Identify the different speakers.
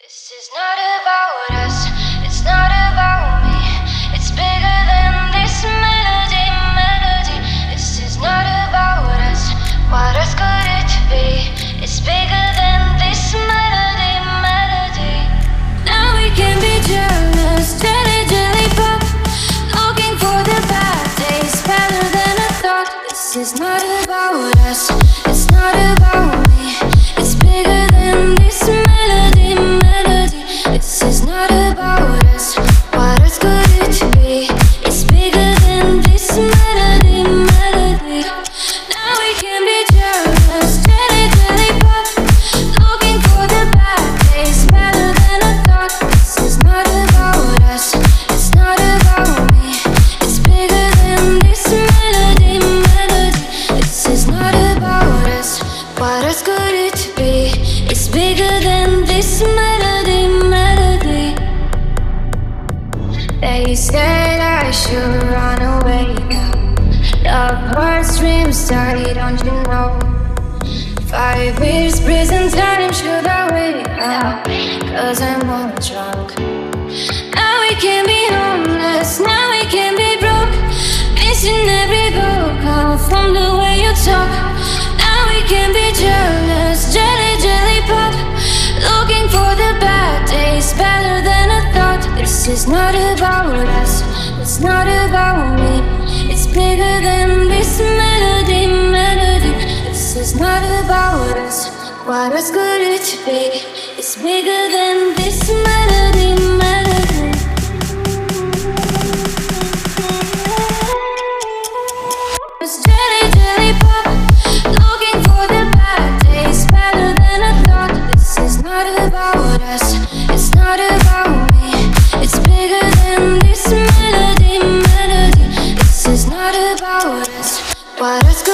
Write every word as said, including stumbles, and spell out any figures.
Speaker 1: This is not about us, it's not about me. It's bigger than this melody, melody. This is not about us, what else could it be? It's bigger than this melody, melody. Now we can be jealous, jelly, jelly pop. Looking for the bad days, better than I thought. This is not about us, it's not about me. It's bigger than this melody, melody. This is not about us, what else could it be? It's bigger than this melody, melody. Now we can be jealous, jelly, jelly pop. Looking for the bad days, better than I thought. This is not about us, it's not about me. It's bigger than this melody, melody. This is not about us, what else could it be? It's bigger than this melody, melody. They said I should run away now. Love hurts, dreams started, don't you know? Five years prison time, should I wait now? Cause I'm all drunk. Now we can be homeless, now we can be broke. Missing every vocal from the way you talk. Now we can be jealous, jelly, jelly pop. Looking for the bad days, better than I thought. This is not about us, it's not about me. It's bigger than this melody, melody. This is not about us, what else could it be? It's bigger than this melody, melody. It's jelly, jelly pop. Looking for the bad days, better than I thought. This is not about us, it's not about me. It's bigger than this melody, melody. This is not about us, what else